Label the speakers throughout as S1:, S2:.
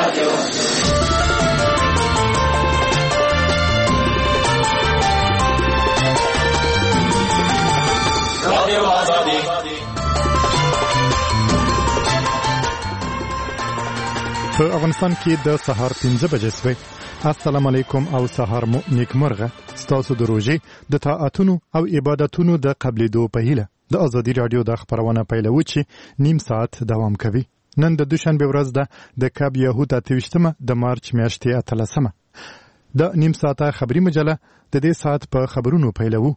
S1: په افغانستان کې د سهار 15 بجې شوي. السلام علیکم او سهار مو نیکمرغه. ستاسو د روزي د طاعتونو او عبادتونو د قبلېدو په هیله د ازادي رادیو د خبرونه پیلوي چې نیم ساعت دوام کوي. نن د دوشنبه ورځ ده د کاب یهود 28مه د مارچ میاشتې 13مه. د نیم ساعته خبري مجله د دې ساعت په خبرونو پیلوي.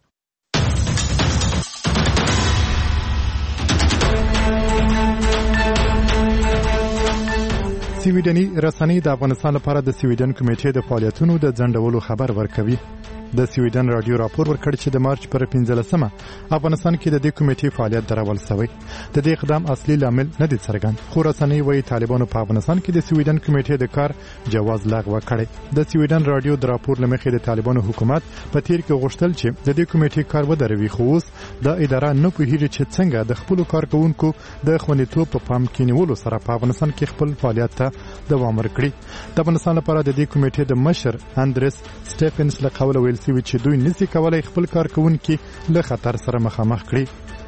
S1: سویډني رسنۍ د افغانستان لپاره د سویډن کمیټې د فعالیتونو د ځنډولو خبر ورکوي. د سویډن رادیو راپور ورکړ چې د مارچ پر 15مه افغانستان کې د دې کمیټې فعالیت درول شوی. د دې اقدام اصلي لامل نه دی څرګند، خو رسنۍ وايي طالبانو په افغانستان کې د سویډن کمیټې د کار جواز لغوه کړی. د سویډن رادیو د راپور لمخې د طالبانو حکومت په تیر کې غوښتل چې د دې کمیټې کار ودروي، خو اوس د اداره نه پوهیږي چې څنګه د خپل کارکونکو د خوندیتوب په پام کې نیولو سره په افغانستان کې خپل فعالیت ته دوام ورکړي. د افغانستان لپاره د دې کمیټې د مشر اندرس سټیفنز له قوله ویل شوی چې دوی نسي کولای خپل کارکونکو له خطر سره مخامخ کړي.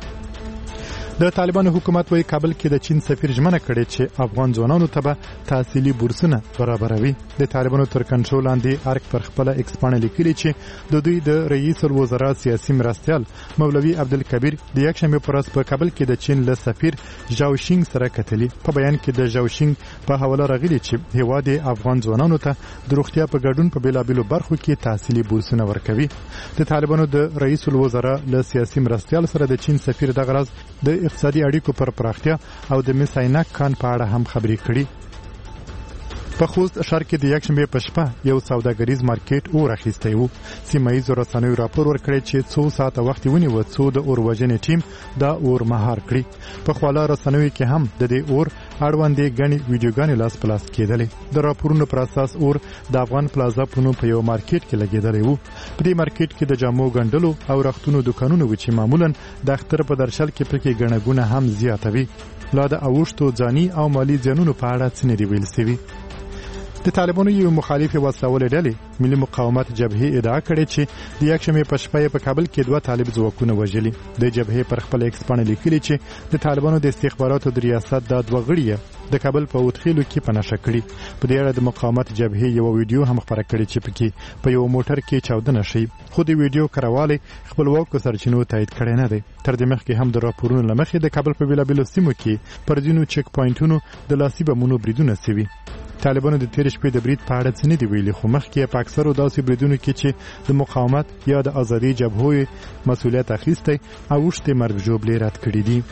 S1: د طالبانو حکومت وايي کابل کې د چین سفیر ژمنه کړې چې افغان ځوانانو ته به تحصیلي بورسونه برابروي. د طالبانو تر کنټرول لاندې ارګ پر خپل ایکسپانه لیکلي چې د دوی د رئیس الوزرا سیاسي مرستیال مولوي عبدالکبیر د یکشنبه پر ورځ په کابل کې د چین له سفیر ژاوشینګ سره کتلي. په بیان کې د ژاوشینګ په حواله راغلي چې هیواد افغان ځوانانو ته د روغتیا په ګډون په بیلابیلو برخو کې تحصیلي بورسونه ورکوي. د طالبانو د رئیس الوزرا له سیاسي مرستیال سره د چین سفیر دغه ورځ د اقتصادي اړیکو پر پراختیا او د مساینک کان په اړه هم خبرې کړي. په خوست ښار کې د یکشنبه په شپه یو سوداګریز مارکیټ اور اخیستی و. سیمه ییزو رسنیو راپور ورکړی چې څو ساعته وخت ونیو څو د اور وژنې ټیم دا اور مهار کړي. په خواله رسنیو کې هم د دې اور اړوندې غني ویډیوګانې لاس پلاس کېدلې. د راپورونو پر اساس اور د افغان پلازا په نوم په یو مارکیټ کې لګېدلی و. په دې مارکیټ کې د جامو ګنډلو او رختونو دکانونه و چې معمولا د اختر په درشل کې پکې ګڼه ګونه هم زیاته وي. لا د اوښتو ځاني او مالی زیانونو په اړه څه نه دی ویل شوي. د طالبانو یو مخالف وسلواله ډلې ملي مقاومت جبهه ادعا کړې چې د یکشنبه په شپه په کابل کې 2 طالب ځواکونه وژلي. د جبهه پر خپل ایکسپانه لیکلي چې د طالبانو د استخباراتو د ریاست د 2 غړي د کابل په وټخیلو کې پناشه کړي. په دې اړه د مقاومت جبهه یو ویډیو هم خبره کړې چې پکې په یو موټر کې چاودنه شي، خو د ویډیو کارواله خپلواکو سرچینو تایید کړي نه دي. تر دې مخکې هم د راپورونو لمخې د کابل په بیلابیلو سیمو کې پر ځینو چک پوینټونو د لاسي بمونو بریدونه شوي. طالبانو د تیر شپې د برید په اړه څه نه دی ویلي، خو مخکې په اکثرو داسې بریدونو کې چې د مقاومت یا د ازادي جبهې مسؤلیت اخیستی او وشته مرګ ژوبلې رد کړي دي.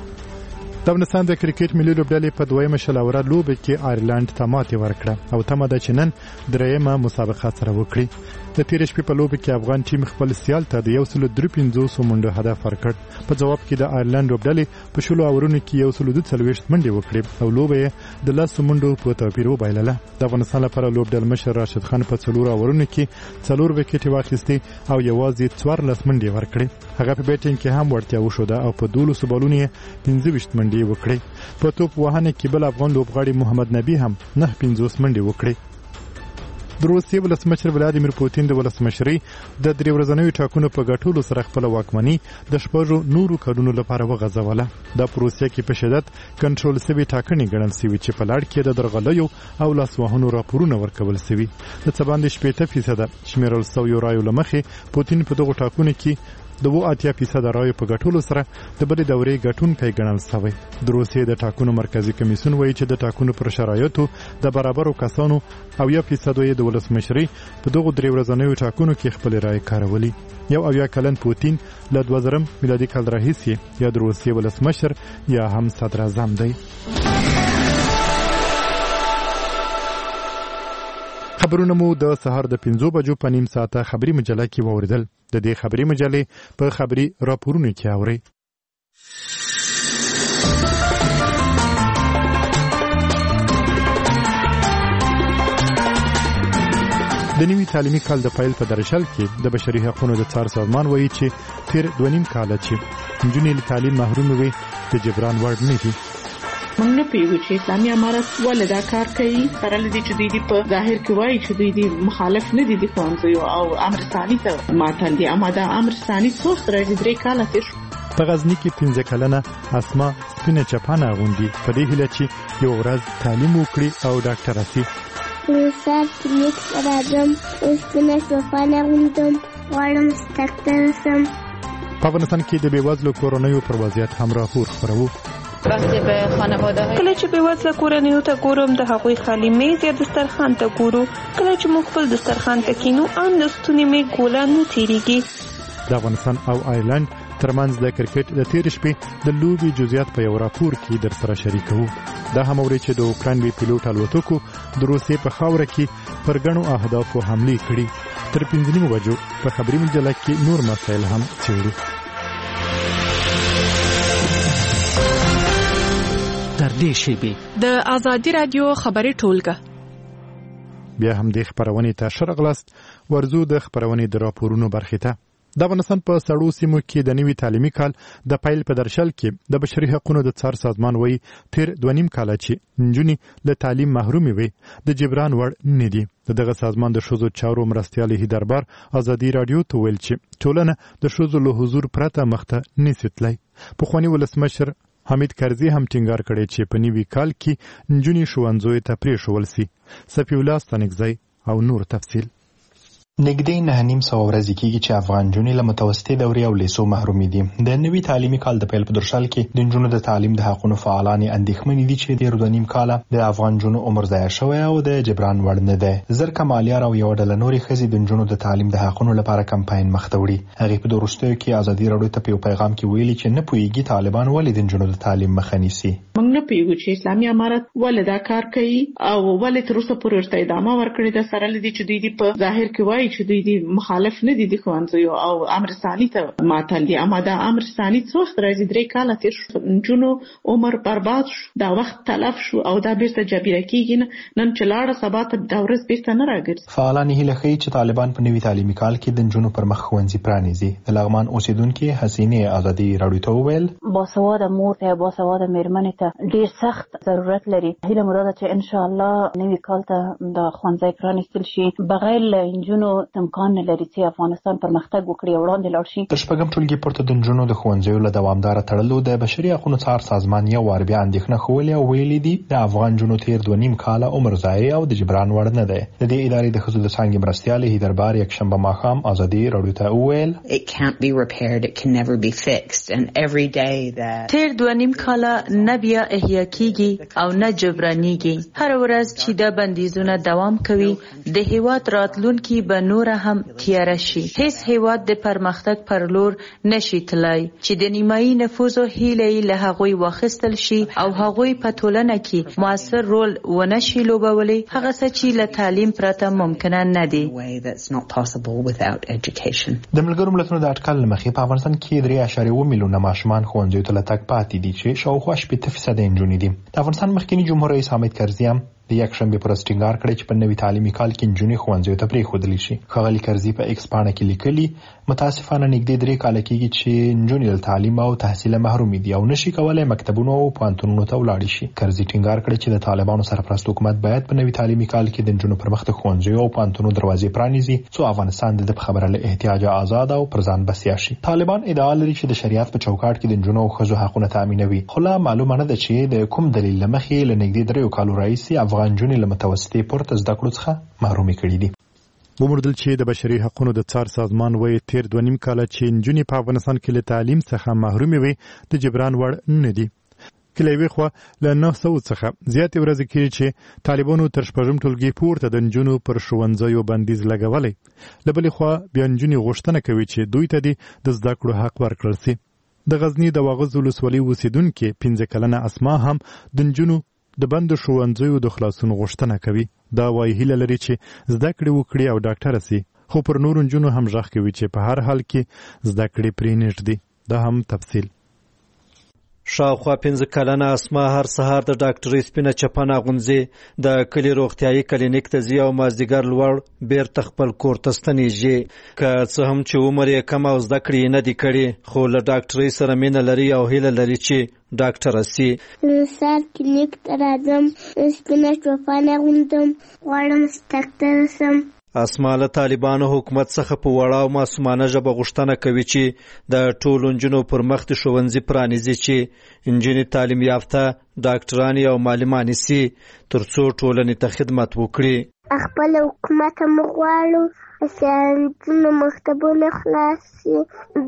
S1: د افغانستان د کرکټ ملي لوبډلې په دویمه شلوره لوبه کې آیرلند ته ماتې ورکړه او تمه ده چې نن درېیمه مسابقه سره وکړي. د تیر شپې په لوبه کې افغان ټیم خپل سیال ته د 153 منډو هدف ورکړ. په جواب کې د آیرلند لوبډلې په شلو اورونو کې 142 منډې وکړې او لوبه د 10 منډو په توپیر وبایلله. د افغانستان لپاره لوبډل مشر راشد خان په 4 اورونو کې 4 وکټې واخیستې او یوازې 14 منډې ورکړې. هغه په بیټینګ کې هم ورتیا وشوده او په 12 بالونو 15 منډې وکړې. په توپ وهنه کې بل افغان لوبغاړي محمد نبی هم 9 منډې وکړې. د روسیې ولسمشر ولادیمیر پوتین د ولسمشرۍ د 3 ورځنیو ټاکنو په ګټلو سره خپل واکمني د 6 نورو کډونو لپاره وغځوله. دا په روسیې کې په شدت کنټرول شوی ټاکنې ګڼل شوی چې په لړ کې د درغلیو او لاسوهنو راپورونه ورکول شوي. د څه باندې 80% شمیرل شویو رایو له مخې پوتین په دغو ټاکنو کې د 80% رایو په ګټلو سره د بلې دورې ګټونکی ګڼل شوی. د روسیې د ټاکنو مرکزی کمیسیون وایي چې د ټاکنو پر شرایطو د برابرو کسانو او 1% د ولسمشرۍ په دغو 3 ورځنیو ټاکنو کې خپل رای کارولي. 1 کلن پوتین له 2000 میلادي کال راهیسې یا د روسیې ولسمشر یا هم صدر اعظم دی. خبرونه مو د سهار د 5 بجو په نیم ساعته خبري مجله کې ووریدل. د دې خبري مجلې په خبري راپورونو کې اوري. د نوي تعلیمي کال د پیل په درشل کې د بشري حقوقو د څار سازمان وایي چې تیر 2.5 کال چې نجونې له تعلیم محروم وي د جبران وړ نه دي.
S2: موږ نه پیږو چې اسلامي امارت ولې دا کار کوي، سره لدی چې دوی په ظاهر کې وایي چې دوی مخالف نه دي د ښوونځیو او امر ثاني ته ماتل دي، اما دا امر ثاني څو وخت راځي 3 کاله تیر شو.
S1: په غزني کې 15 کلنه اسما سپینه چپانه اغوندي په دې هیله چې یو ورځ تعلیم وکړي او ډاکټره شي.
S3: سر کلیک راځم اوس سپینه چپانه اغوندم غواړم ډاکټر شم.
S1: په افغانستان کې د بېوزلو کورنیو پر وضعیت هم راپور خپروو.
S4: کله چې بېوزله کورنیو ته ګورم د هغوی خالي میز یا دسترخوان ته ګورو، کله چې موږ خپل دسترخوان ته کینو ان د ستوني مې ګوله نه تیریږي.
S1: د افغانستان او آیرلند ترمنځ د کرکټ د تیر شپې د لوبي جزئیات په یو راپور کې در سره شریکو. دا هم اوري چې د اوکراینوي پیلوټ الوتکو د روسیې په خاوره کې پر ګڼو اهدافو حمله کړې. تر 15 بجو په خبري مجله کې نور مسایل هم څېړو.
S5: تر دې شیبې
S6: د آزادي رادیو خبري ټولګه
S1: بیا هم د خبرونې ته شرغلاست ورزو د خبرونې د راپورونو برخې ته. د افغانستان په سړو سیمو کې د نوي تعلیمي کال د پیل په درشل کې د بشري حقوقو د څار سازمان وایي تیر 2.5 کاله چې نجونې له تعلیم محرومې وي د جبران وړ نه دي. دغه سازمان د ښځو چارو مرستیال هیدربار آزادي رادیو ته ویل چې ټولنه د ښځو له حضور پرته مخته نشي تللی. پخواني ولسمشر حمید کرزي هم ټینګار کړی چې په نوي کال کې نجونې ښوونځیو ته پرېښول سي. صفي الله ستانکزی او نور تفصیل.
S7: نږدې 9.5 ورځې کېږي چې افغان نجونې له متوسطې دورې او لیسو محرومې دي. د نوي تعلیمي کال د پیل په درشل کې د نجونو د تعلیم د حقونو فعالان اندېښمن دي چې تیر 2.5 کاله د افغان نجونو عمر ضایع شوی او د جبران وړ نه دی. زرکه مالیار او یو ډله نورې ښځې د نجونو د تعلیم د حقونو لپاره کمپاین مخ ته وړي. هغې په وروستیو کې ازادي راډیو ته په یو پیغام کې ویلي چې نه پوهېږي طالبان ولې د نجونو د تعلیم مخه نیسي.
S2: موږ نه پیږو چې اسلامي امارت ولې دا کار کوي او ولې تر اوسه پورې ورته ادامه ورکړې ده، سره لدی چې دوی په ظاهر کې وایي چې دوی مخالف نه دي د ښوونځیو او امر ثاني ته ماتل دي، اما دا امر ثاني څو وخت راځي 3 کاله تیر شو. نجونو عمر برباد شو، دا وخت تلف شو او دا بیرته جبیره کیږي. نن چې لاړه سبا ته دا ورځ بیرته نه راګرځي.
S7: فعالان هیله ښیي چې طالبان په نوي تعلیمي کال کې د نجونو پر مخ ښوونځي پرانیزي. د لغمان اوسیدونکو حسینې آزادي راډیو ته وویل
S8: باسواده مور ته باسواده مېرمنې ته ډیر سخت ضرورت لري. هیله مو ده چې ان شاء الله نوي کال ته د ښوونځي پرانیستل شي. بغیر له نجونو امکان نه لري چې افغانستان پرمختګ وکړي او وړاندې لاړ شي.
S7: تر شپږم ټولګي پورته د نجونو د ښوونځیو له دوامداره تړلو د بشري حقوقو څار سازمان یو وار بیا اندېښنه ښودلې او ویلي دي د افغان نجونو تیر 2.5 کاله عمر ضایع او د جبران وړ نه دی. د دې ادارې د ښځو د څانګې مرستیال هیدربار یکشنبه ماښام آزادي راډیو ته وویل
S9: تیر 2.5 کاله نه بیا احیا کیږي او نه جبرانیږي. هر ورځ چې د بندیزونه دوام کوي د هیواد راتلونکي به نور هم تیاره شي. هیڅ هیواد د پرمختګ پر لور نشي تلای چې د نیمایي نفوذ هیله له هغوی واخیستل شي او هغوی په ټولنه کې موثر رول ونشي لوبولی. هغه څه چې له تعلیم پرته ممکن نه دي.
S7: د ملګرو ملتونو د اټکل مخې په افغانستان کې 3.1 میلیونه ماشومان ښوونځیو ته لتګ پاتې دي چې شاوخوا 80% نجونې دي. د افغانستان مخکنی جمهور رئیس حامد کرزي هم د یکشنبه پر ورځ ټینګار کړی چې په نوي تعلیمي کال کې نجونې ښوونځیو ته پرېښودل شي. ښاغلي کرزي په ایکس پاڼه کې لیکلي متاسفانه نږدې 3 کاله کېږي چې نجونې له تعلیم او تحصیل محرومې دي او نشي کولای مکتبونو او پوهنتونونو ته ولاړ شي. کرزي ټینګار کړی چې د طالبانو سرپرست حکومت باید په نوي تعلیمي کال کې د نجونو پر مخ د ښوونځیو او پوهنتونونو دروازې پرانیزي څو افغانستان د خبره له احتیاج آزاد او پر ځان بسیا شي. طالبان ادعا لري چې د شریعت په چوکاټ کې د نجونو او ښځو حقونه تامینوي، خو لا معلومه نه ده چې د کوم دلیل له مخې له نږدې 3 کالو راهیسې افغان نجونې له متوسطې پورته زده کړو څخه محرومې کړي دي.
S1: وموندل چې د بشري حقوقو د څار سازمان وایي تیر 2.5 کاله چې نجونې په افغانستان کې له تعلیم څخه محرومې وي د جبران وړ نه دي. کله وی خو له 900 څخه زیاتې ورځې کې چې طالبانو تر شپږم ټولګي پورته د نجونو پر ښوونځیو بندیز لګولې. له بلې خوا بیا نجونې غوښتنه کوي چې دوی ته د زده کړو حق ورکړل شي. د غزنی د واغظ ولسوالۍ اوسیدونکو 15 کلنه اسما هم د نجونو د بندو ښوونځیو د خلاصون غوښتنه کوي. دا وایي هیله لري چې زده کړې وکړي او ډاکټره سي، خو پر نورو نجونو هم غږ کوي چې په هر حال کې زده کړې پرې نږدې. دا هم تفصیل.
S10: شاوخوا 15 کلنه اسما هر سهار د ډاکټرۍ سپینه چپنه غونځي د کلي روغتیايي کلینیک ته ځي او مازدیګر لوړ بیرته خپل کور ته ستنیږي. که څه هم چې عمر یې کم او زده کړې نه دي کړي خو له ډاکټرۍ سره مینه لري او هیله لري چې ډاکټره سي.
S3: سهار کلینیک ته راځم، سپینه چپنه اغوندم، غواړم ډاکټر سم.
S10: اسما له طالبانو حکومت څخه په وړه او معصومانه ژبه غوښتنه کوي چې د ټولو نجونو پر مخ د ښوونځي پرانیزي چې نجونې تعلیم یافته ډاکټرانې او معلمانې سي تر څو ټولنې ته خدمت وکړي.
S3: خپل حکومت هم غواړو چې نجونو مکتبونه خلاص شي،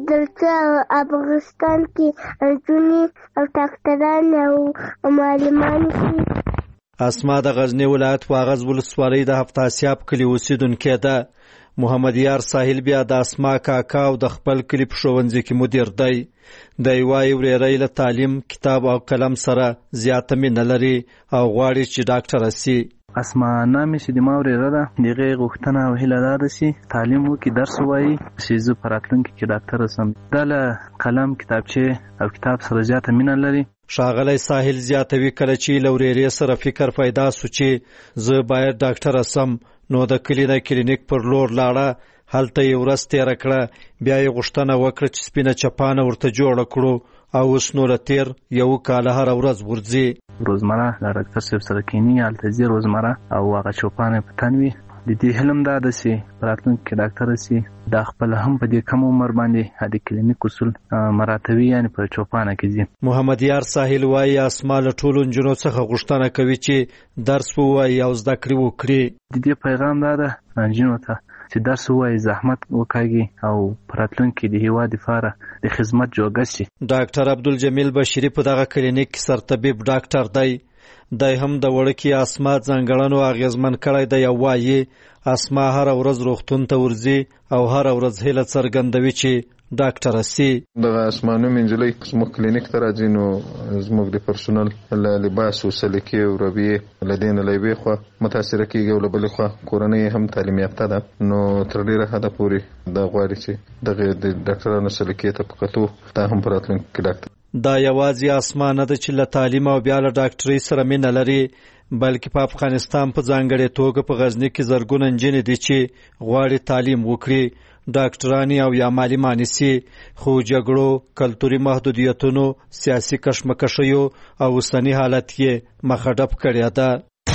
S3: دلته افغانستان کې نجونې او ډاکټران او معلمان شي.
S10: اسما د غزنی ولایت واغظ ولسوالۍ د هفتاسیاب کلي اوسیدونکې ده. محمد یار ساحل بیا د اسما کاکا او د خپل کلي په ښوونځي کې مدیر دی. دی وایي ورېری له تعلیم، کتاب او قلم سره زیاته مینه لري او غواړي چې ډاکټره سي.
S11: اسما نامې چې د ما ورېره ده د هغې غوښتنه او هیله دا ده چې تعلیم وکړي، درس ووایي چې زه په راتلونکي کې ډاکټره سم. دا له قلم، کتابچې او کتاب سره زیاته مینه لري.
S10: ښاغلی ساحل زیاتوي کله چې له ورېرې سره فکر پیدا سو چې زه باید ډاکټره سم نو د کلي د کلینیک پر لور لاړه. هلته یې ورځ تېره کړه، بیا یې غوښتنه وکړه چې سپینه چپانه ورته جوړه کړو او اوس نو له تېر 1 کال هره ورځ ورځي.
S11: روزمره له ډاکټر صاحب سره کینی، هلته ځي روزمره او هغه چوپانه په تن وي. د دې حلم دا ده چې په راتلونکي کې ډاکټره سي. دا خپل هم په دې کم عمر باندې د کلینیک اصول مراتبي یعنې په چوپانه کې ځي.
S10: محمد یار ساحل وایي اسما له ټولو نجونو څخه غوښتنه کوي چې درس ووایي او زده کړې وکړي.
S11: د دې پیغام دا ده نجونو ته چې درس ووایي، زحمت وکاږي او په راتلونکي د هېواد لپاره د خدمت جوګه شي.
S10: ډاکټر عبدالجمیل بشیري په دغه کلینیک کې سرطبیب ډاکټر دی. دی هم د وړکې اسما ځانګړنو اغېزمن کړی دی او وایي اسما هره ورځ روغتون ته ورځي او هره ورځ هیله څرګندوي چې ډاکټره سي.
S12: دغه اسما نومې نجلۍ زموږ کلینیک ته راځي نو زموږ د پرسونل له لباس او سلیقې او رویې له دې نه له یوې خوا متاثره کېږي او له بلې خوا کورنۍ هم تعلیم یافته ده نو تر ډېره حده پورې دا غواړي چې دغه د ډاکټرانو سلیقې ته په کتو دا هم په راتلونکي کې ډاکټر.
S10: دا یوازې اسما نه ده چې له تعلیم او بیا له ډاکټرۍ سره مینه لري بلکې په افغانستان په ځانګړې توګه په غزني کې زرګونه نجونې دي چې غواړي تعلیم وکړي، ډاکټرانې او یا معلمانې سي، خو جګړو، کلتوري محدودیتونو، سیاسي کشمکشیو او اوسني حالت یې مخه ډپ کړې ده.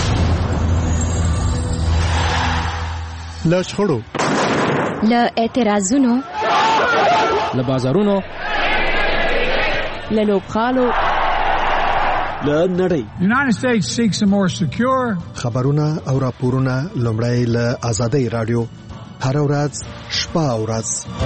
S1: له شخړو،
S13: له اعتراضونو،
S5: له بازارونو،
S13: له لوبغالو،
S5: له نړۍ.
S14: United States seeks a more secure.
S15: خبرونه او راپورونه لومړی له آزادۍ رادیو هر ورځ شپه او ورځ.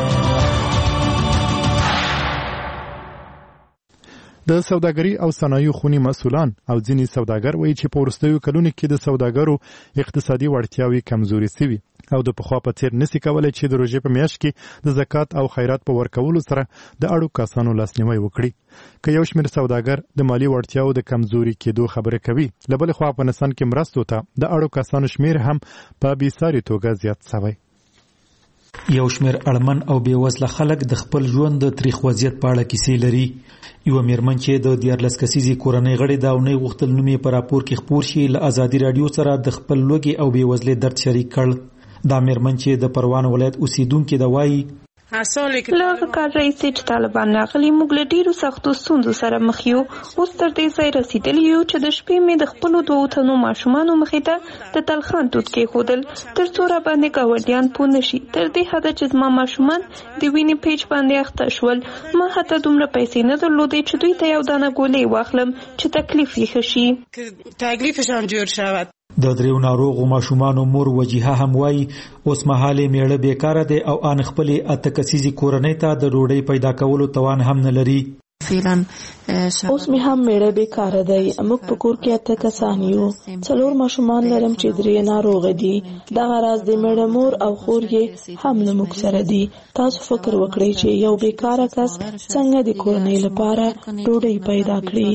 S1: د سوداګري او صنایعو خونی مسؤلان او ځینې سوداګر وایي چې په وروستیو کلونو کې د سوداګرو اقتصادي وړتیاوې کمزوري سوي او د پخوا په څیر نسی کولای چې د روژې په میاشت کې د زکات او خیرات په ورکولو سره د اړو کسانو لاسنیوي وکړي. که یو شمېر سوداګر د مالی وړتیاو د کمزوري کېدو خبره کوي، له بلې خوا افغانستان کې مرستو ته د اړو کسانو شمېر هم په بېساري توګه زیات شوی.
S16: یو شمېر اړمن او بېوزله خلک د خپل ژوند د تریخ وضعیت په اړه کیسې لري. یو میرمن چې د 14 کسیزې کورنۍ غړې ده او نه غوښتل نوم یې په راپور کې خپور شي، له ازادي راډیو سره د خپل لوږې او بېوزلۍ درد شریک کړ. دا میرمن چې د پروان ولایت اوسیدونکې ده وایي
S4: له هغه کال راهیسې چې طالبان راغلي موږ له ډېرو سختو ستونزو سره مخ یو. اوس تر دې ځای رسېدلي یو چې د شپې مې د خپلو 2 تنو ماشومانو مخې ته د تلخان توت کېښودل تر څو راباندې ګاونډیان پوه نه شي، تر دې حده چې زما ماشومان د وینې پیچ باندې اخته شول. ما حتی دومره پیسې نه درلودې چې دوی ته یو دانه ګولۍ واخلم چې تکلیف یې ښه شي.
S17: تکلیفشان جوړ شود.
S16: د 3 ناروغو ماشومانو مور وجیها هم وایي اوس مهال میړه بیکاره دی او ان خپلې 8 کسیزې کورنۍ ته د ډوډۍ پیدا کولو توان هم نه لري.
S18: اوس مې هم میړه بیکاره دی. موږ په کور کې 8 کسان یو، 4 ماشومان لرم چې 3 ناروغه دي. دغه راز د میړه مور او خور یې هم له موږ سره دي. تاسو فکر وکړئ چې یو بیکاره کس څنګه د کورنۍ لپاره ډوډۍ پیدا کړي.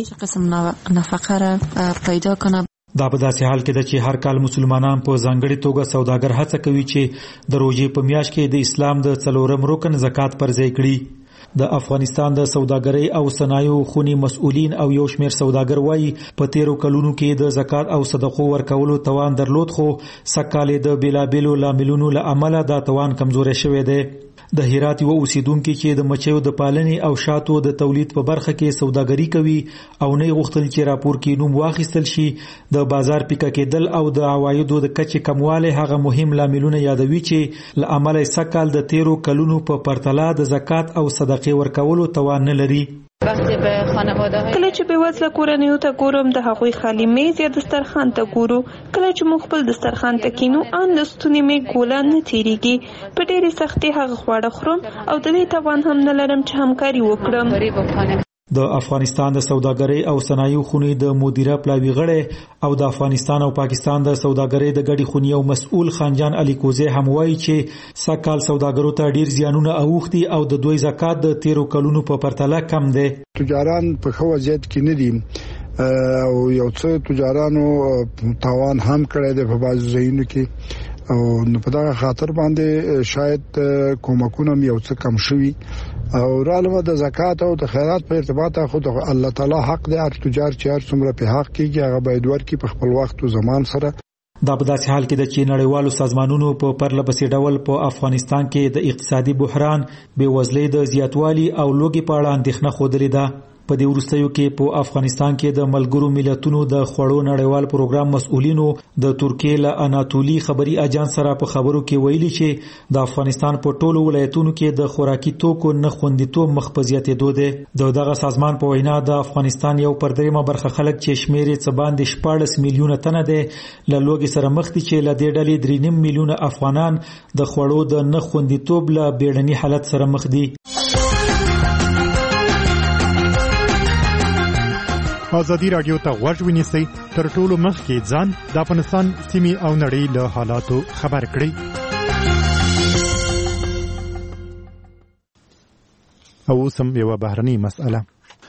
S16: دا په داسې حال کې ده چې هر کال مسلمانان په ځانګړې توګه سوداګر هڅه کوي چې د روژې په میاشت کې د اسلام د 4م رکن زکات پر ځای کړي. د افغانستان د سوداګرۍ او صنایعو خونی مسؤلین او یو شمېر سوداګر وایي په تیرو کلونو کې د زکات او صدقو ورکولو توان درلود خو سکه‌کالې د بیلابیلو لاملونو له امله دا توان کمزوری شوی دی. د هرات یو اوسیدونکو چې د مچیو د پالنې او شاتو د تولید په برخه کې سوداګري کوي او نه غوښتل چې راپور کې نوم واخیستل شي د بازار پیکه کېدل او د عوایدو د کچې کمواله هغه مهم لاملونه یادوي چې له امله سکه‌کال د تیرو کلونو په پرتله د زکات او صدقې ورکولو توان نه لري.
S4: کله چې به وځل کورنیو ته ګورم د هغوی خالی میز یا دسترخوان ته ګورو کله چې موږ خپل دسترخوان ته کینو ان د ستوني می ګولان نه تیریږي په ډېرې سختۍ هغه خواړه خورم او د دې توان هم نه لرم چې همکاري وکړم.
S16: د افغانستان د سوداګرۍ او صنایعو خونې د مدیره پلاوی غړی او د افغانستان او پاکستان د سوداګرۍ د ګډې خونې او مسؤل خانجان علي کوزی هم وایي چې سکه‌کال سوداګرو ته ډیر زیانونه اوښتي او د دوی زکات د تیرو کلونو په پرتله کم دی.
S19: تجاران په ښه وضعیت کې نه دي او یو څه تجارانو تاوان هم کړی دی په بعضو ځایونو کې او په دغه خاطر باندې شاید کومکونه یو څه کم شوي او رالمه د زکات او د خیرات په ارتباط خو د الله تعالی حق دی هر تجار چې هر څومره په حق کېږي هغه باید ورکړي په خپل وخت او زمان سره.
S16: دا په داسې حال کې د چې نړیوالو سازمانونو په پرله پسې ډول په افغانستان کې د اقتصادي بحران، بېوزلۍ د زیاتوالي او لوږې په اړه اندېښنه ښودلې ده. په دې وروستیو کې په افغانستان کې د ملګرو ملتونو د خوړو نړیوال پروګرام مسؤلینو د ترکیې له اناتولي خبري اجانس سره په خبرو کې ویلي چې د افغانستان په ټولو ولایتونو کې د خوراکي توکو نه خوندیتوب مخ په زیاتېدو دی. دغه سازمان په وینا د افغانستان یو پر دریمه برخه خلک چې شمېر یې څه باندې 14 میلیونه تنه دی له لوږې سره مخ دي چې له دې ډلې 3.5 میلیونه افغانان د خوړو د نه خوندیتوب له بیړني حالت سره مخ دي.
S1: ازادي رادیو ته غوږ ونیسئ تر ټولو مخکې ځان د افغانستان سیمې او نړۍ له حالاتو خبر کړئ. او اوس هم یوه بهرنۍ مسئله.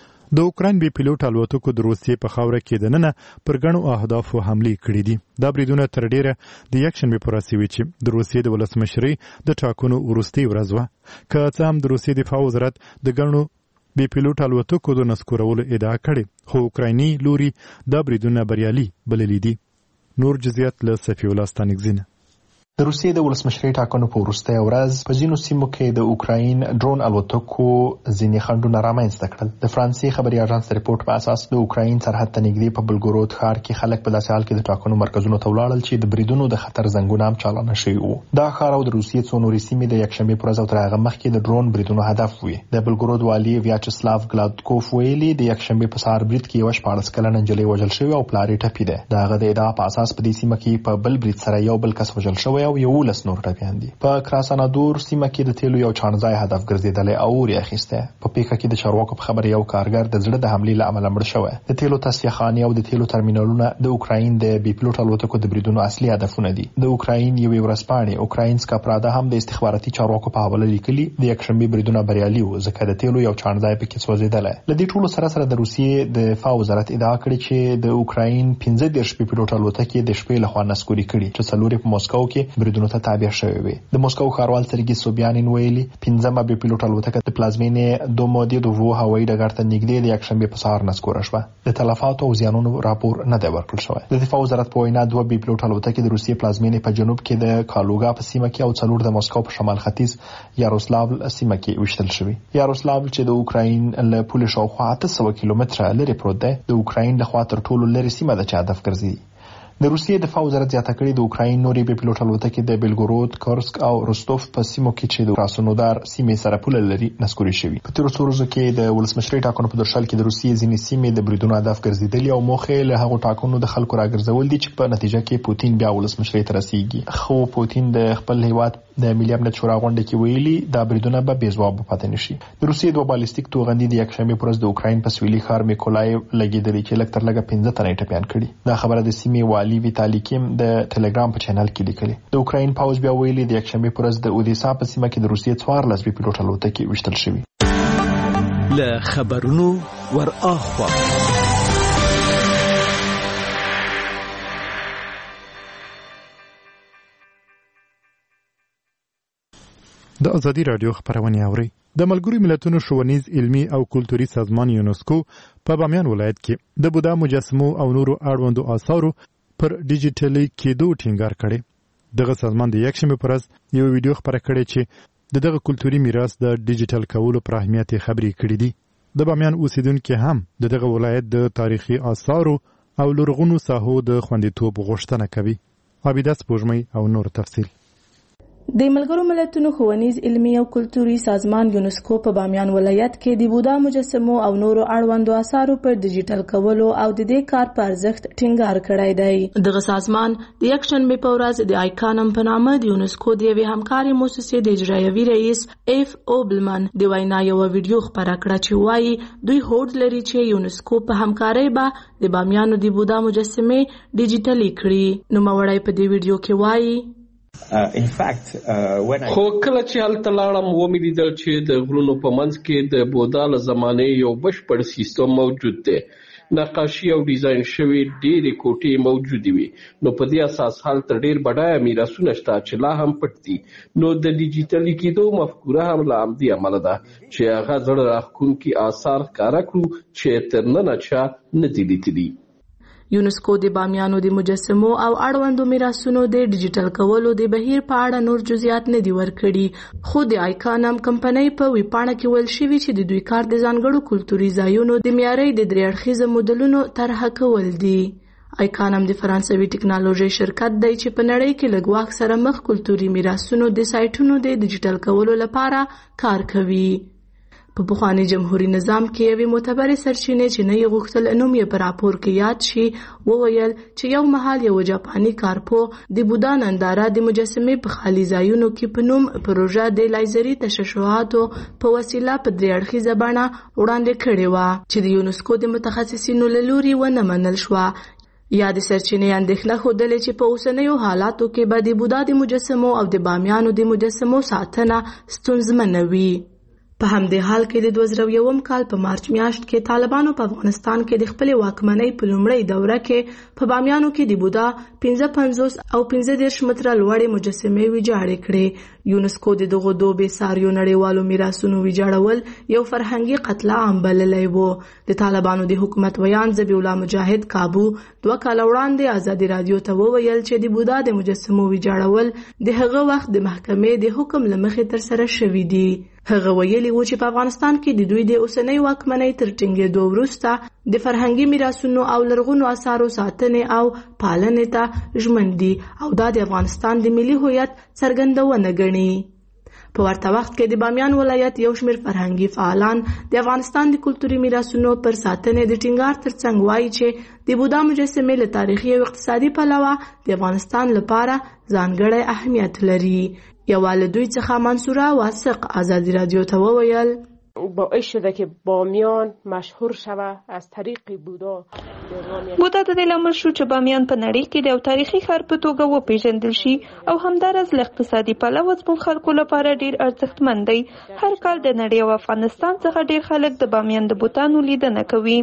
S1: د اوکراین بې پیلوټ الوتکو د روسیې په خاوره کې دننه پر ګڼو اهدافو حملې کړې دي. دا بریدونه تر ډیره د یکشنبې په ورځ شوي چې د روسیې د ولسمشرۍ د ټاکنو وروستۍ ورځ وه. که څه هم د روسیې دفاع وزارت د ګڼو بې پیلوټ الوتکو د نسکورولو ادعا کړې خو اوکرایني لوري دا بریدونه بریالي بللي دي. نور جزئیات له صفي الله ستانکزینه.
S7: د روسیې د ولسمشرۍ ټاکنو په وروستۍ ورځ په ځینو سیمو کې د اوکراین ډرون الوتکو ځینې خنډونه رامنځته کړل. د فرانسې خبري اژانس د رپورټ په اساس د اوکراین سرحد ته نږدې په بلګورود ښار کې خلک په داسې حال کې د ټاکنو مرکزونو ته ولاړل چې د بریدونو د خطر زنګونه هم چالانه شوي وو. دا ښار او د روسیې څو نورې سیمې د یکشنبې په ورځ او تر هغه مخکې د ډرون بریدونو هدف وي. د بلګورود والي ویاچسلاو ګلادکوف ویلي د یکشنبې په سهار برید کې یوه 14 کلنه نجلۍ وژل شوې او پلار یې ټپي دی. د هغه د ادعا په اساس په دې سیمه کې په بل برید سره یو بل کس وژل شوی او 11 نور ټپیان دي. په کراسانادور سیمه کې د تیلو یو چانځای هدف ګرځیدلی او اور یې اخیستی. په پیښه کې د چارواکو په خبره یو کارګر د زړه د حملې له امله مړ شوی. د تیلو تصفیه خانې او د تیلو ترمینالونه د اوکراین د بې پیلوټ الوتکو د بریدونو اصلي هدفونه دي. د اوکراین یوې ورځپاڼې اوکراینسکا پرادا هم د استخباراتي چارواکو په حواله لیکلي د یکشنبې بریدونه بریالي وو ځکه د تیلو یو چانځای پکې سوځېدلی. له دې ټولو سره سره د روسیې د دفاع وزارت ادعا کړې چې د اوکراین 15 بې پیلوټ الوتکې د شپې لخوا نسکوري کړي چې 4 په مسکو کې بریدونو ته تابع شوې وي. د مسکو ښاروال سرګي سوبیانین ویلي 15مه بې پیلوټ الوتکه د پلازمینې دومودیدوو هوایي ډګر ته نږدې د یکشنبې په سهار نسکوره شوه. د تلفاتو او زیانونو راپور نه دی ورکړل شوی. د دفاع وزارت په وینا 2 بې پیلوټ الوتکې د روسیې پلازمینې په جنوب کې د کالوګا په سیمه کې او 4 د مسکو په شمال ختیځ یاروسلاو سیمه کې وشتل شوی. یاروسلاو چې د اوکراین له پولې شاوخوا 800 کیلومتره لرې پروت دی د اوکراین لخوا تر ټولو لرې سیمه ده چې هدف ګرځي. د روسیې دفاع وزارت زیاته کړې د اوکراین نورې بې پیلوټ الوتکې د بیلګورود، کورسک او روستوف په سیمو کې چې د کراسنودار سیمې سره پوله لري نسکوري شوي. په تیرو څو ورځو کې د ولسمشرۍ ټاکنو په درشل کې د روسیې ځینې سیمې د بریدونو هدف ګرځېدلې او موخه له هغو ټاکنو د خلکو راګرځول دي چې په نتیجه کې پوتین بیا ولسمشرۍ ته رسیږي. خو پوتین د خپل هیواد د ملي امنیت شورا غونډه کې ویلي دا بریدونه به بې ځوابه پاتې نشي. د روسیې 2 بالستیک توغندي د یکشنبې په ورځ د اوکراین په سویلي ښار میکولایو لګېدلې چې لږ تر لږه 15 تنه ټپیان کړي. دا خبره د سیمې والي ویتالي کیم د ټلګرام په چینل کې لیکلي. د اوکراین پوځ بیا ویلي د یکشنبې په ورځ د اودیسا په سیمه کې د روسیې 14 بې پیلوټ الوتکې وشتل شوي.
S5: له خبرونو ور اخوا
S1: د ازادي رادیو خبرونه اوري. د ملګرو ملتونو ښوونیز علمي او کلتوري سازمان یونسکو په بامیان ولایت کې د بودا مجسمو او نورو اړوندو آثارو پر ډیجیټلي کېدو ټینګار کړی. دغه سازمان د یکشنبې پر ورځ یو ویډیو خپره کړې چې دغه کلتوري میراث د ډیجیټل کولو پر اهمیت خبرې کړې دي. د بامیان اوسیدونکو هم دغه ولایت د تاریخي آثارو او لرغونو ساحو د خوندیتوب غوښتنه کوي. عابده سپوږمۍ او نور تفصیل.
S18: د ملګرو ملتونو ښوونیز علمي او کلتوري سازمان یونسکو په بامیان ولایت کې د بودا مجسمو او نورو اړوندو آثارو پر ډیجیټل کولو او د دې کار په ارزښت ټینګار کړی دی. دغه سازمان د یکشنبې په ورځ د آیکانم په نامه د یونسکو د یوې همکاري مؤسسې د اجرایوي رئیس ایف اوبلمن د وینا یو ویډیو خپره کړه چې وایي دوی هوډ لري چې یونسکو په همکارۍ به د بامیانو د بودا مجسمې ډیجیټلي کړي. نوموړی په دې ویډیو کې وایي
S20: خو کله چې هلته لاړم ومې لیدل چې د غرونو په منځ کې د بودا له زمانې یو بشپړ سیستم موجود دی. نقاشي او ډیزاین شوي ډېرې کوټې موجودې وي. نو په دې اساس هلته ډېر بډایه میراثونه شته چې لا هم پټ دي. نو د ډیجیټلي کېدو مفکوره هم له همدې امله ده چې هغه زړه راښکونکي آثار ښکاره کړو چې تر ننه چا نه دي لیدلي.
S18: یونسکو د بامیانو د مجسمو او اړوندو میراثونو د ډیجیټل کولو د بهیر په اړه نور جزئیات نه دي ورکړي. خو د آیکانم کمپنۍ په ویبپاڼه کې ویل شوي چې د دوی کار د ځانګړو کلتوري ځایونو د معیاري د درې اړخیزه مدلونو طرحه کول دي. آیکانم د فرانسوي ټکنالوژي شرکت دی چې په نړۍ کې له ګواښ سره مخ کلتوري میراثونو د سایټونو د ډیجیټل کولو لپاره کار کوي. په پخواني جمهوریت نظام کې یوې معتبرې سرچینې چې نه یې غوښتل نوم یې په راپور کې یاد شي وویل چې یو مهال یو جاپاني کارپوه د بودا ننداره د مجسمې په خالي ځایونو کې په نوم پروژه د لایزري تشعشعاتو په وسیله په درې اړخیزه بڼه وړاندې کړې وه چې د یونسکو د متخصصینو له لوري ونه منل شوه. یا د سرچینې اندېښنه ښودلې چې په اوسنیو حالاتو کې به د بودا د مجسمو او د بامیانو د مجسمو ساتنه ستونزمنه وي. په همدې حال کې د 2001 کال په مارچ میاشت کې طالبانو په افغانستان کې د خپلې واکمنۍ په لومړۍ دوره کې په بامیانو کې د بودا 55 او 35 متره لوړې مجسمې ویجاړې کړې. یونسکو د دغو دوه بېساریو نړیوالو میراثونو ویجاړول یو فرهنګي قتل عام بللی و. د طالبانو د حکومت ویان ذبیح الله مجاهد کابو 2 کال وړاندې ازادي رادیو ته وویل چې د بودا د مجسمو ویجاړول د هغه وخت د محکمې د حکم له مخې ترسره شوي دي. هغه ویلي و چې په افغانستان کې د دوی د اوسنۍ واکمنۍ تر ټینګېدو وروسته د فرهنګي میراثونو او لرغونو آثارو ساتنې او پالنې ته ژمن دي او دا د افغانستان د ملي هویت څرګندونه ګڼي. په ورته وخت کې د بامیان ولایت یو شمېر فرهنګي فعالان د افغانستان د کلتوري میراثونو پر ساتنې د ټینګار ترڅنګ وایي چې د بودا مجسمې له تاریخي او اقتصادي پلوه د افغانستان لپاره ځانګړی اهمیت لري. یوه له دوی څخه منصوره واثق ازادي رادیو ته وویل
S21: باعث شده که بامیان مشهور شوه از طریق بودا.
S4: بودا د دې لامل شو چې بامیان په نړۍ کې د یو تاریخي ښار په توګه وپیژندل شي او همداراز له اقتصادي پلوه زموږ خلکو لپاره ډیر ارزښتمن دی. هر کال د نړۍ او افغانستان څخه ډیر خلک د بامیان د بوتانو لیدنه کوي.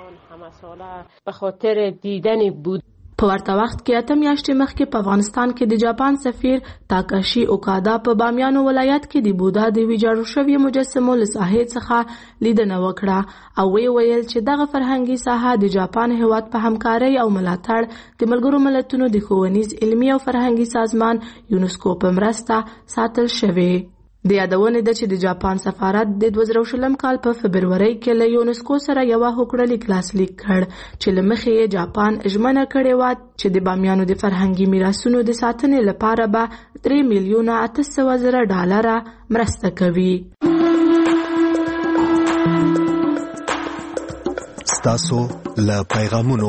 S21: به خاطر دیدن بودا
S18: په ورته وخت کې 8 میاشتې مخکې په افغانستان کې د جاپان سفیر تاکاشي اوکادا په بامیانو ولایت کې د بودا د ویجاړو شویو مجسمو له ساحې څخه لیدنه وکړه او ویل چې دغه فرهنګي ساحه د جاپان هیواد په همکارۍ او ملاتړ د ملګرو ملتونو د ښوونیز علمي او فرهنګي سازمان یونسکو په مرسته ساتل شوی. د یادونه ده چې د جاپان سفارت د 2020 کال په فبرورۍ کې له یونسکو سره یو هوکړلیک لاسلیک کړ چې له مخې یې جاپان ژمنه کړې وه چې د بامیانو د فرهنګي میراثونو د ساتنې لپاره به $3,800,000 مرسته کوي.
S15: ستاسو له پیغامونو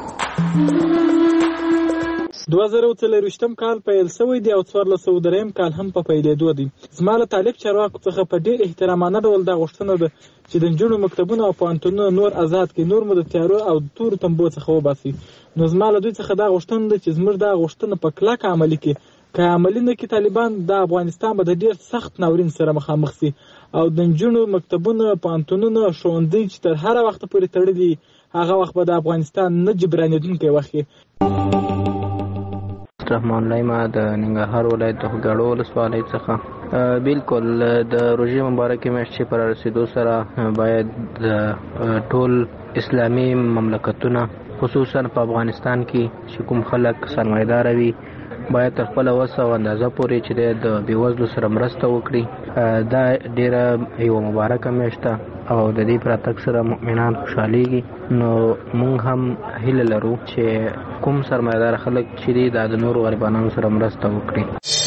S22: 2023 کال پیل شوی دی او 1403 کال هم په پیلېدو دی. زما له طالب چارواکو څخه په ډېر احترامانه ډول دا غوښتنه ده چې د نجونو مکتبونه او پوهنتونونه نور آزاد کړي، نور مو د تیارو او تورو تنبو څخه وباسي. نو زما له دوی څخه دا غوښتنه ده چې زموږ دا غوښتنه په کلکه عملي کړي. که عملي نه کړي طالبان، د افغانستان به د ډېر سخت ناورین سره مخامخ شي او د نجونو مکتبونه، پوهنتونونه، ښوونځي چې تر هر وخت پورې تړلي، هغه وخت به د افغانستان نه جبرانېدونکی وخت
S2: رحمان الله ما د ننګرهار ولایت د غړو ولسوالۍ څخه بالکل د روژې مبارکې میاشتې پر رسیدو سره باید ټول اسلامي مملکتونه خصوصا په افغانستان کې چې کوم خلک سرمایدار وي باید تر خپل وس او اندازه پورې چې د بیوزلو سره مرسته وکړي. دا ډیره یو مبارکه میاشت او د دې پراتک سره مؤمنان خوشاليږي. نو موږ هم هیله لرو چې کوم سرمایدار خلک چې د نورو غریبانو سره مرسته وکړي.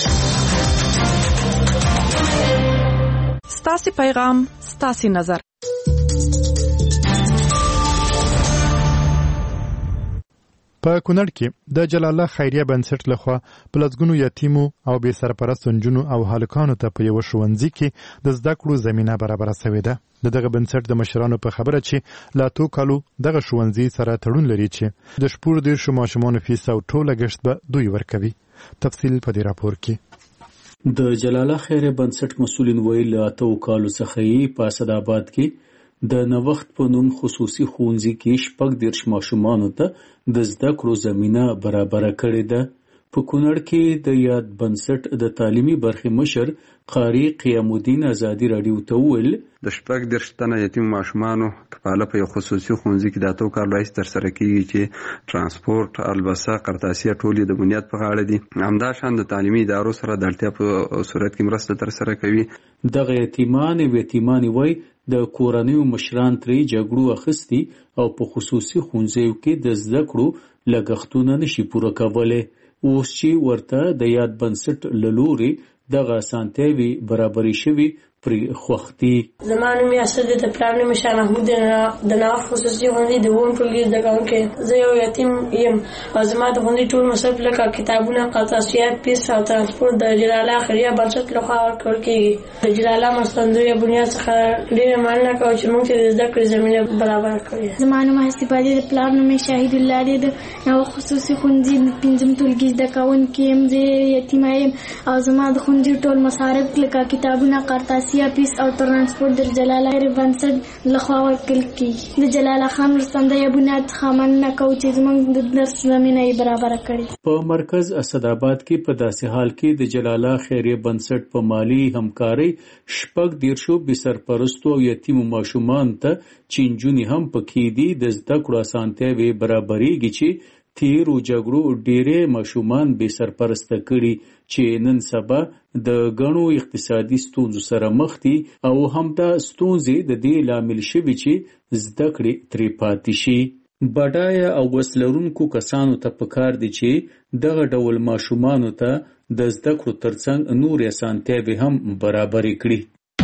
S6: ستاسو پیغام ستاسو نظر.
S1: په کونړ کې د جلال الله خیریه بنسټ لخوا په لږونو یتیمو او بې سرپرست نجونو او هلکانو ته په یو ښوونځي کې د زده کړو زمینه برابره شوې ده. دغه بنسټ د مشرانو په خبره چې لا تو کالو دغه ښوونځي سره تړون لري چې د شپږ دیرشو ماشومانو فیس او ټوله ګشت به دوی ورکوي. تفصیل په دې راپور کې.
S23: د جلال الله خیریه بنسټ مسؤلین ویل لا تو کالو څخه په اسداباد کې د نوښت په نوم خصوصي ښوونځي کې شپږ دیرش ماشومانو ته د زده کړو زمینه برابره کړې ده. په کونړ کې د یاد بنسټ د تعلیمي برخې مشر قاری قیام الدین ازادي رادیو ته وویل
S24: د شپږ دیرش تنه یتیم ماشومانو کفاله په یو خصوصي ښوونځي کې د اتو کال راځي ترسره کیږي چې ترانسپورت، البسه، قرطاسیه ټول د بنیاد په غاړه دي. همدا شان د تعلیمي ادارو سره د اړتیا په صورت کې مرسته ترسره کوي.
S23: دغه یتیمان وای د کورنیو مشران ترې جګړو اخیستي او په خصوصي ښوونځیو کې د زده کړو لګښتونه نشي پوره کولی. اوس چې ورته د یاد بنسټ له لورې دغه اسانتیاوې برابرې شوي پرې خوښ دي.
S25: زما نوم یاسر دی، د پلار نوم شاه محمود دی، د نوښت خصوصي ښوونځي د اووم ټولګي زده کوونکی. زه یو یتیم یم او زما د ښوونځي ټول مصرف لکه کتابونه، قرطاسیات، پیس او ترانسپورت د جلال الله خیریه بنسټ لخوا ورکول کیږي. د جلال الله مرستندویه بنیاد څخه ډېره مننه کوم چې موږ ته د زده کړې زمینه برابره کړې.
S3: زما نوم حسیبه دی، د پلار نوم شهید الله دی، د نوښت خصوصي ښوونځي پنځم ټولګي زده کوونکی یم. زه یتیمه یم او زما د ښوونځي ټول مصارف لکه کتابونه، قرطاسیه، پیس او ترانسپورت د جلال الله خیریه بنسټ لخوا ورکول کیږي. د جلال الله خان مرستندویه بنیاد څخه مننه کوم چې زموږ د درس زمینه یې برابره کړې.
S23: په مرکز اسداباد کې په داسې حال کې د جلال الله خیریه بنسټ په مالی همکارۍ شپږ دیرشو بې سرپرستو او یتیمو ماشومان ته چې نجونې هم پکې دي د زده کړو اسانتیاوې برابرېږي چې تیرو جګړو ډېرې ماشومان بې سرپرسته کړي چې نن سبا د غنو اقتصادي ستونزو سره مخ دي او همدا ستونزې د دې لامل شوي چې زده کړې ترې پاتې شي. بډایه او وس لرونکو کسانو ته پکار دي چې دغه ډول ماشومانو ته د زده کړو ترڅنګ نور اسانتیاوې هم برابرې کړي.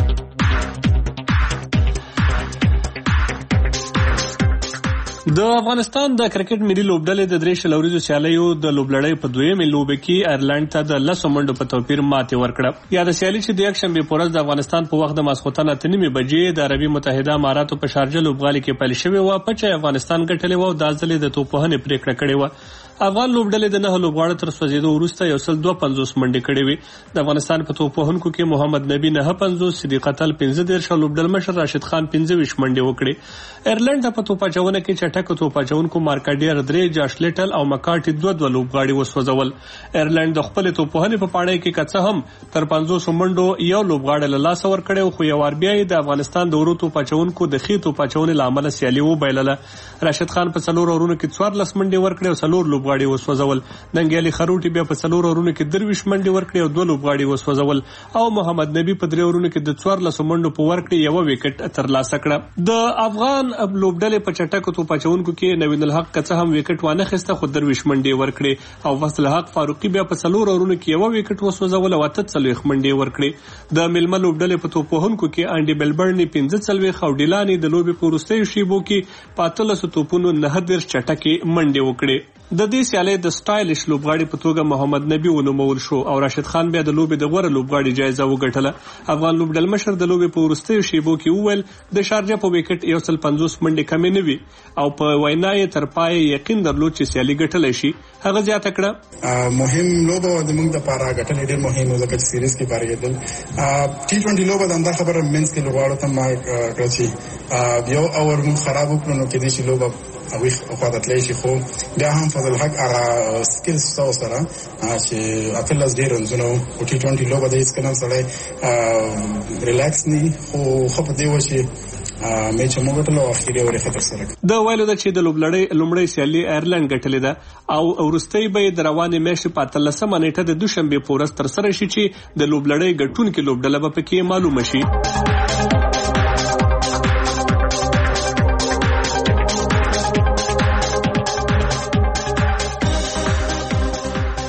S26: د افغانستان د کرکټ ملي لوبډلې د درې شلوریزو سیالیو د لوبلړۍ په دویمې لوبه کې ایرلند ته د 10 منډو په توپیر ماتې ورکړه. یا د سیالي چې د یک شنبه په ورځ د افغانستان په وخت د ماسخوتن 9:30 بجې د عربي متحده اماراتو په شارجه لوبغالي کې پیل شوې و، په چې افغانستان ګټلې و او د ځلې د توپوهنې پریکړه کړې و. افغان لوبډلې د 9 لوبغاړو تر سوځېدو وروسته 152 منډې کړې وې. د افغانستان په توپوهونکو کې محمد نبی 950، صدیق اتل 15، لوبډل مشر راشد خان 25 منډې وکړې. ایرلند په توپاچونه کې چټک توپاچونکو مارکاډیر 3، جاش لیټل او مکارټي 2 لوبغاړي وسوځول. ایرلند د خپل توپوهنې په پاړې کې کڅه هم تر 500 منډو یو لوبغاړی له لاس ور کړو، خو یو ار بي اي د افغانستان د ورو توپاچونکو د خې توپاچونې لامل سیالي و بایلله. راشد خان په 4 اورونو کې 14 منډې ور کړې او 4 لوبغاړي وسوځول. ننګیالي خروټي بیا په 4 اورونو کې 23 منډې ور کړې او 2 لوبغاړي وسوځول او محمد نبی په 3 اورونو کې د 14 منډو په ور کړې یو وکټ ترلاسه کړ. د افغان لوبډلې په چټکو توپاچونکو کې نوین الحق کڅه هم وکټ وانه خسته، خو 23 منډې ور کړې او فضل الحق فاروقي بیا په 4 اورونو کې یو وکټ وسوځول او 43 منډې ور کړې. د ململ لوبډلې په توپوهونکو کې انډي بلبرني 15 او ډیلانی د لوبي په وروستیو شیبو کې 15 توپونو 9 چټکې منډې وکړې. د دې سیالۍ د سټایلش لوبغاړي په توګه محمد نبی ونومول شو او راشد خان بیا د لوبي د غوړه لوبغاړي جایزه وګټله. افغان لوبډل مشر د لوبي په وروستیو شیبو کې وویل د شارجه په وکټ 150 منډې کمې نه وي او په وینا یې تر پای یقین درلود چې سیالي ګټلای شي. هغه زیاته کړه
S27: مهم لوبه د موږ د پاره ګټلې ډېر مهم و ځکه چې سیریز کې پارېدل. ټي20 لوبه د انده خبره منځ کې لوبغاړو ته ما کړی یو اور موږ خراب وکړو نو کې دې شي لوبه او خدای شي خو بیا هم فضل حق هغه سکلز سره چې اتلس ډیر رنزونه او ټي 20 لوبه د هیڅ کلم سره ریلیکس نه خو په دی وشي میچ موږ ته لو اخیری اوري خطر سره
S26: د ویلو د چې د لوبلړۍ سیالي ایرلند ګټلې ده او ورستۍ به د روانې میاشتې په 13 نیټه د دوشنبه پورس تر سره شي چې د لوبلړۍ ګټونکو لوبډله به پکې معلومه شي.